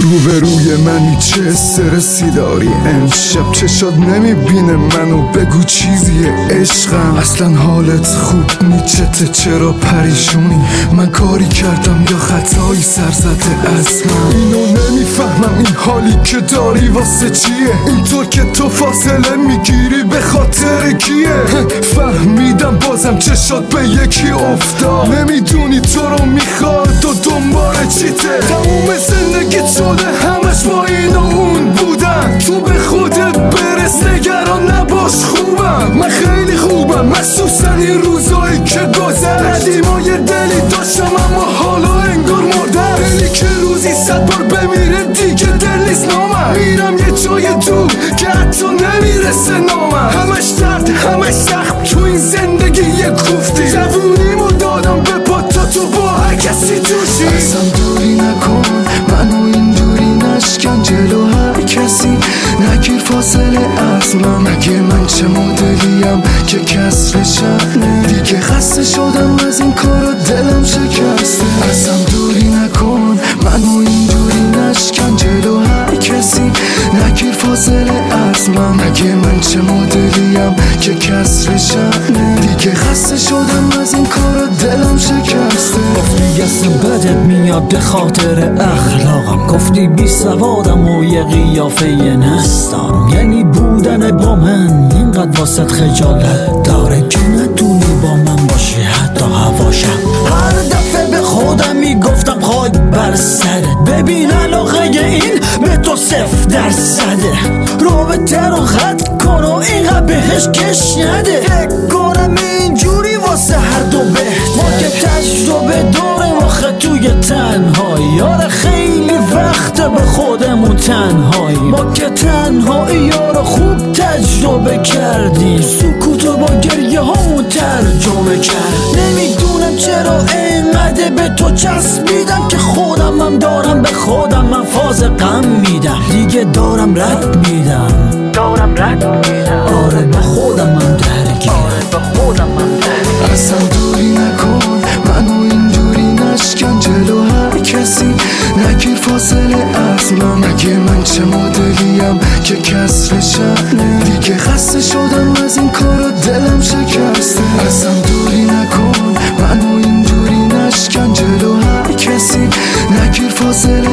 روبروی منی چه استرسی داری امشب چشات نمیبینه منو بگو چیزیه عشقم اصلا حالت خوب نیچته چرا پریشونی من کاری کردم یا خطایی سر زده از من اینو نمیفهمم این حالی که داری واسه چیه اینطور که تو فاصله میگیری به خاطر کیه فهمیدم بازم چشات به یکی افتاد نمیدونی تو رو میخواد و دنبال چیته تموم زندگی شده همش با این و اون بودن تو به خودت برس نگران نباش خوبم من خیلی خوبم مخصوصا این روزایی که گذشت قدیما یه دلی داشتم اما حالا انگار مردم دلی که روزی 100 بار بمیره دیگه دل نیست نامم میرم یه جای دور که حتی نمیرسه نامم همش درد همش سخت تو این زندگی یه کوفتی جوونیمو دادم به پاتا تو با هر کسی توشی ازم دوری نکن منو اینجوری نشکن جلو هر کسی نگیر فاصله از من مگه من چه مدلیم که کسر شأنه دیگه خسته شدم از این کار و دلم شکسته ازم دوری نکن منو اینجوری نشکن جلو هر کسی نگیر فاصله از من مگه من چه مدلیم که کسر شأنه دیگه خسته شدم از این کار و دلم شکسته گفتی اصلا بدت میاد به خاطر اخلاقم گفتی بی سوادم و یه قیافه نستارم یعنی بودن با من اینقدر واسط خجالت داره که نتونی با من باشی حتی هواشم هر دفعه به خودم میگفتم خاک بر سرت ببین علاقه این به تو 0% رابطه رو خط کن و اینقدر بهش کش نده فکر کنم اینجوری واسه هر دو بهتره ما که تجربه داریم آخه توی تنهایی آره خیلی وقت به خودمون تنهایی ما که تنهایی یارو خوب تجربه کردیم سکوتو با گریه هامون ترجمه کرد نمیدونم چرا اینقدر به تو چسبیدم که خودم دارم به خودم من فاز غم میدم دیگه دارم رد میدم آره به خودم درگیرم اصلا دوری نکن منو اینجوری نشکن جلو هر کسی نگیر فاصله از من مگه من چه مدلیم که کسر شأنه دیگه خسته شدم از این کار و دلم شکسته اصلا دوری نکن منو اینجوری نشکن جلو هر کسی نگیر فاصله